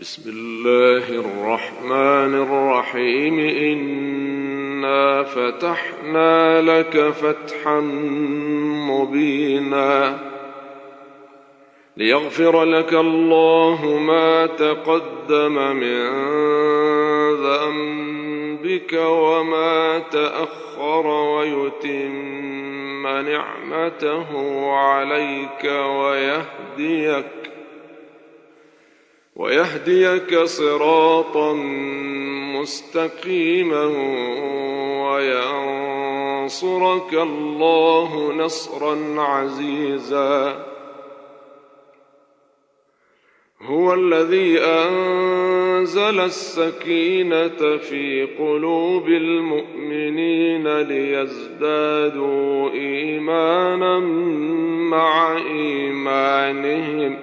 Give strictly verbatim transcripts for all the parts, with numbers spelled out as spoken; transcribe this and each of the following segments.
بسم الله الرحمن الرحيم إنا فتحنا لك فتحا مبينا ليغفر لك الله ما تقدم من ذنبك وما تأخر ويتم نعمته عليك ويهديك ويهديك صراطا مستقيما وينصرك الله نصرا عزيزا. هو الذي أنزل السكينة في قلوب المؤمنين ليزدادوا إيمانا مع إيمانهم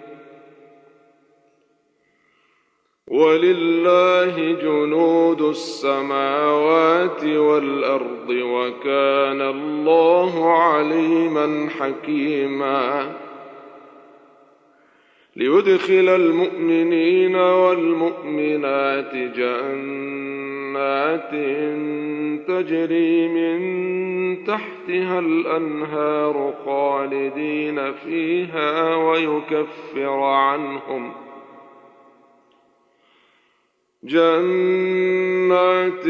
ولله جنود السماوات والأرض وكان الله عليما حكيما. ليدخل المؤمنين والمؤمنات جنات تجري من تحتها الأنهار خالدين فيها ويكفر عنهم جنات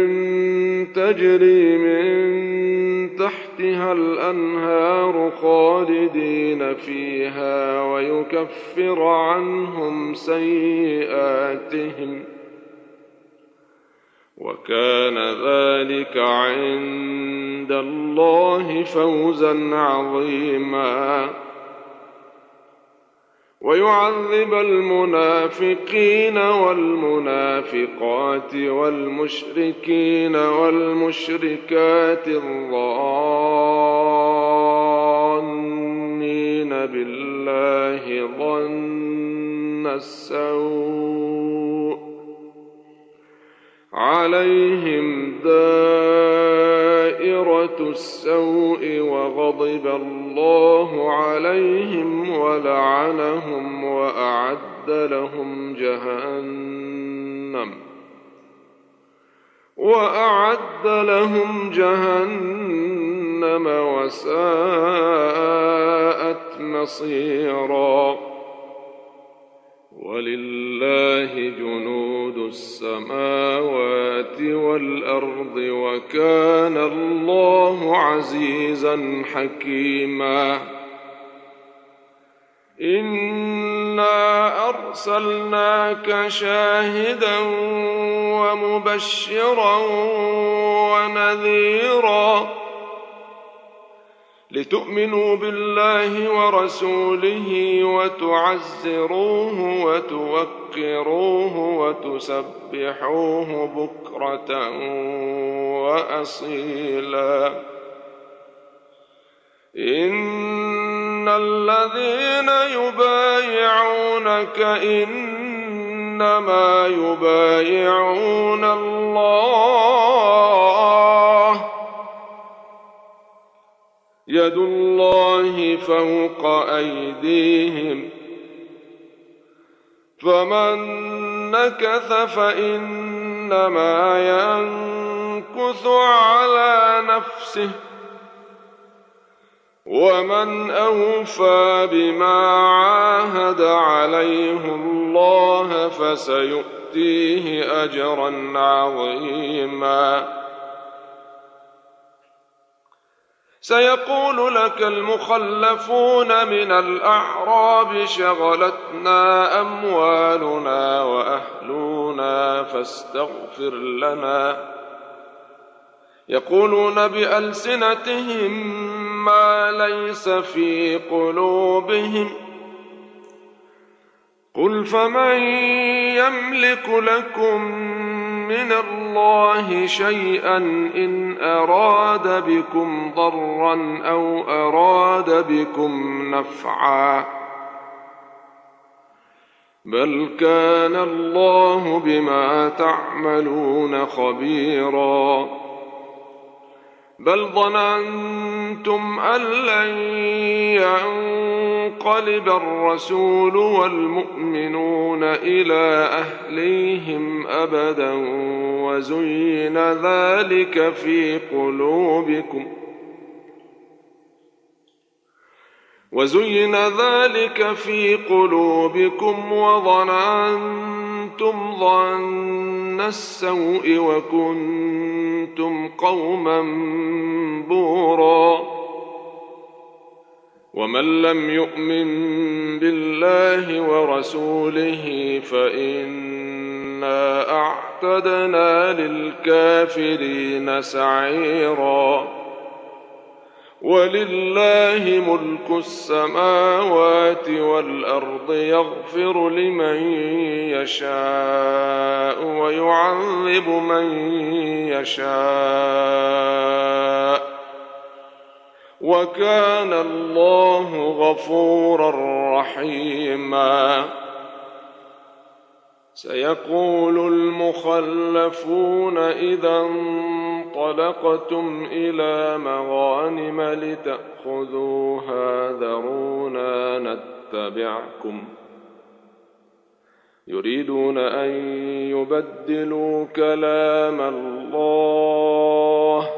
تجري من تحتها الأنهار خالدين فيها ويكفر عنهم سيئاتهم وكان ذلك عند الله فوزا عظيما. ويعذب المنافقين والمنافقات والمشركين والمشركات الظانين بالله ظن السوء عليهم دائرة السوء وغضب الله عليهم ولعنهم وأعد لهم جهنم وأعد لهم جهنم وساءت مصيرا. ولله جنود السماوات والأرض وكان الله عزيزا حكيما. إنا أرسلناك شاهدا ومبشرا ونذيرا لتؤمنوا بالله ورسوله وتعزروه وتوقروه وتسبحوه بكرة وأصيلا. إن الذين يبايعونك إنما يبايعون الله يد الله فوق أيديهم فمن نكث فإنما ينكث على نفسه ومن أوفى بما عاهد عليه الله فسيؤتيه أجرا عظيما. سيقول لك المخلفون من الأعراب شغلتنا أموالنا وأهلنا فاستغفر لنا يقولون بألسنتهم ما ليس في قلوبهم قل فمن يملك لكم من الله شيئا إن أراد بكم ضرا أو أراد بكم نفعا بل كان الله بما تعملون خبيرا. بل ظننتم أن لن لينقلب الرسول والمؤمنون إلى أهليهم أبدا وزين ذلك في قلوبكم وزين ذلك في قلوبكم وظننتم ظن السوء وكنتم قوما بورا. ومن لم يؤمن بالله ورسوله فإنا أعتدنا للكافرين سعيرا. ولله ملك السماوات والأرض يغفر لمن يشاء ويعذب من يشاء وكان الله غفورا رحيما. سيقول المخلفون إذا انطلقتم إلى مغانم لتأخذوها ذرونا نتبعكم يريدون أن يبدلوا كلام الله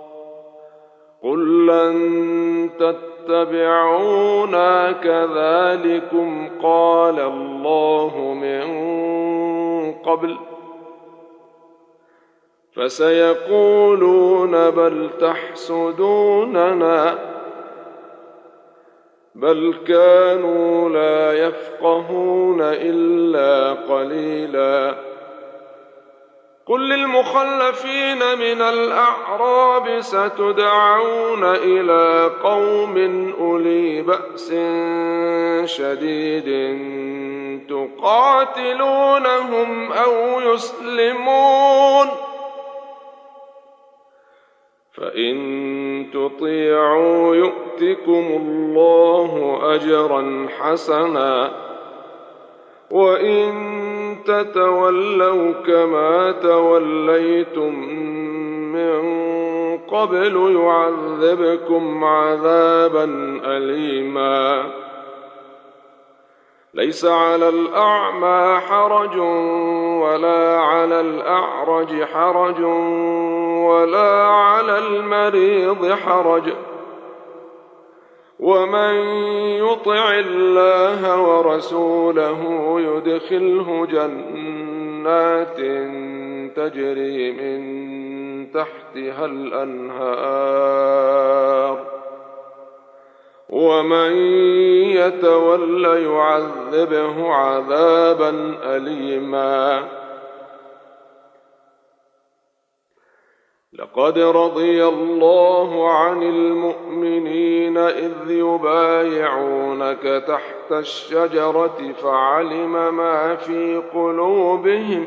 قل لن تتبعونا كذلكم قال الله من قبل فسيقولون بل تحسدوننا بل كانوا لا يفقهون إلا قليلا. قل للمخلفين من الأعراب ستدعون إلى قوم أولي بأس شديد تقاتلونهم أو يسلمون فإن تطيعوا يؤتكم الله أجرا حسنا وإن تتولوا كما توليتم من قبل يعذبكم عذابا أليما. ليس على الأعمى حرج ولا على الأعرج حرج ولا على المريض حرج ومن يطع الله ورسوله يدخله جنات تجري من تحتها الأنهار ومن يتول يعذبه عذابا أليما. لقد رضي الله عن المؤمنين إذ يبايعونك تحت الشجرة فعلم ما في قلوبهم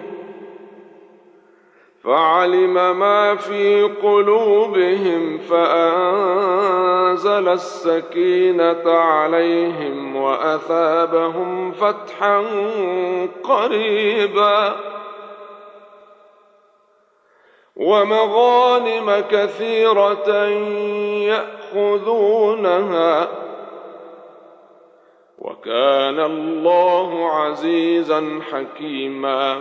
فعلم ما في قلوبهم فأنزل السكينة عليهم وأثابهم فتحا قريبا ومغانم كثيرة يأخذونها وكان الله عزيزا حكيما.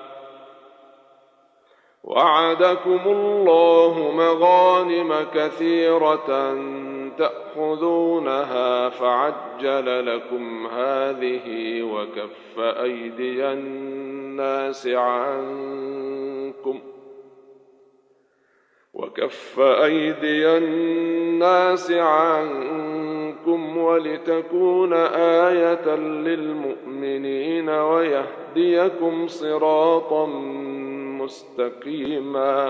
وعدكم الله مغانم كثيرة تأخذونها فعجل لكم هذه وكف أيدي الناس عنكم وكف أيدي الناس عنكم ولتكون آية للمؤمنين ويهديكم صراطا مستقيما.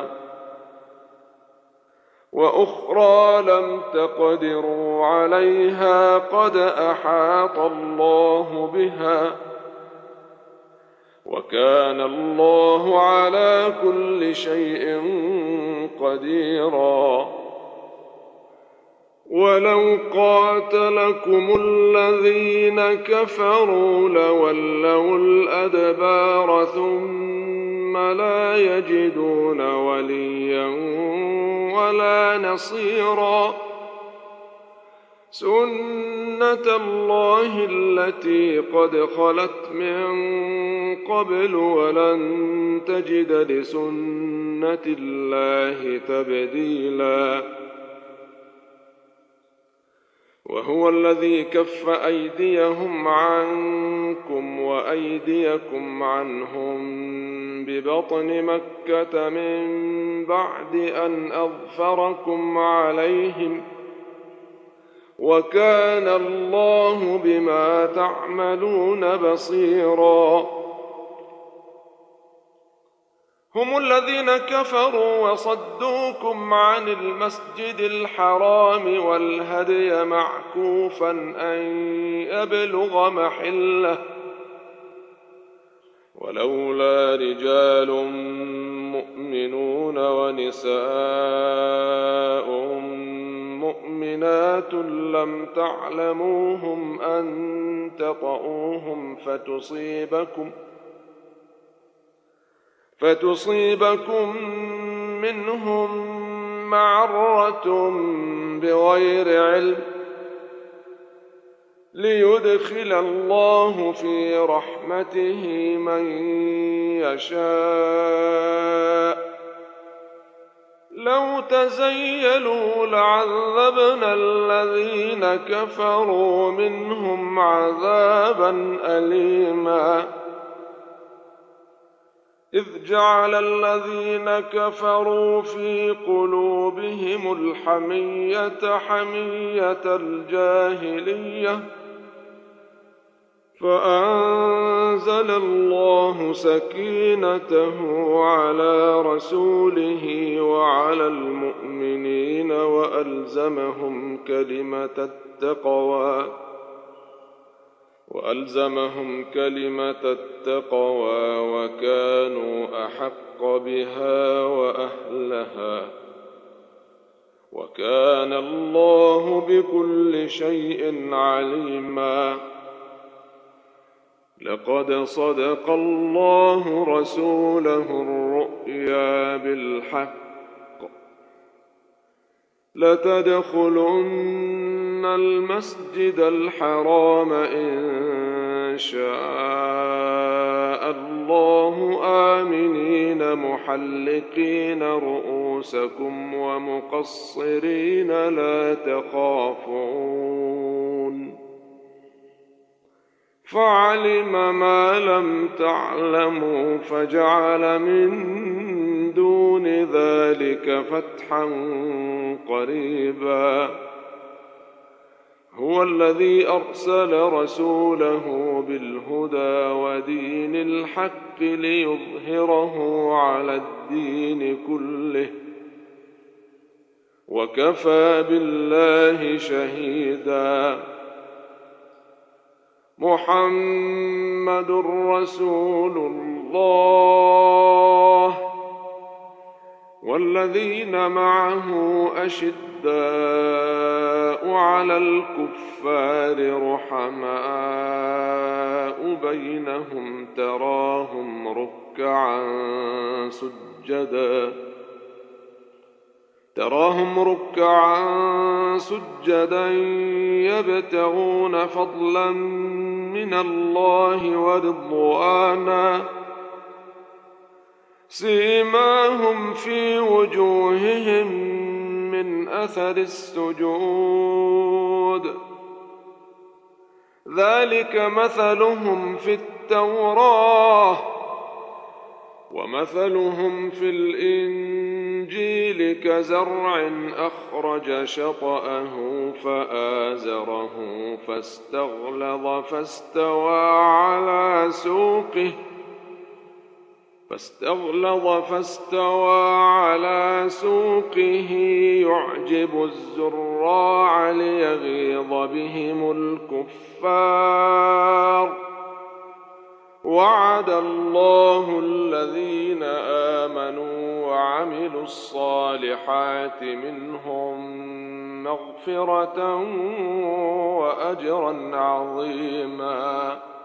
وأخرى لم تقدروا عليها قد أحاط الله بها وكان الله على كل شيء قديرا. ولو قاتلكم الذين كفروا لولوا الأدبار ثم لا يجدون وليا ولا نصيرا. سنة الله التي قد خلت من قبل ولن تجد لسنة الله تبديلا وهو الذي كف أيديهم عنكم وأيديكم عنهم ببطن مكة من بعد أن أظفركم عليهم وكان الله بما تعملون بصيرا هم الذين كفروا وصدوكم عن المسجد الحرام والهدي معكوفا أن يبلغ محله ولولا رجال مؤمنون ونساء مؤمنات لم تعلموهم أن تطؤوهم فتصيبكم فتصيبكم منهم معرة بغير علم ليدخل الله في رحمته من يشاء لو تزيلوا لعذبنا الذين كفروا منهم عذابا أليما إذ جعل الذين كفروا في قلوبهم الحمية حمية الجاهلية فأنزل الله سكينته على رسوله وعلى المؤمنين وألزمهم كلمة التقوى وألزمهم كلمة التقوى وكانوا أحق بها وأهلها وكان الله بكل شيء عليما لقد صدق الله رسوله الرؤيا بالحق لتدخلن المسجد الحرام إن شاء الله آمنين محلقين رؤوسكم ومقصرين لا تخافون فعلم ما لم تعلموا فجعل من دون ذلك فتحا قريبا هو الذي أرسل رسوله بالهدى ودين الحق ليظهره على الدين كله وكفى بالله شهيدا محمد رسول الله والذين معه أشداء على الكفار رحماء بينهم تراهم ركعا سجدا تراهم ركعا سجدا يبتغون فضلا من الله ورضوانا سيماهم في وجوههم من أثر السجود ذلك مثلهم في التوراة ومثلهم في الإنجيل كزرع أخرج شطأه فآزره فاستغلظ فاستوى على سوقه فاستغلظ فاستوى على سوقه يعجب الزراع ليغيظ بهم الكفار وعد الله الذين آمنوا وعملوا الصالحات منهم مغفرة وأجرا عظيما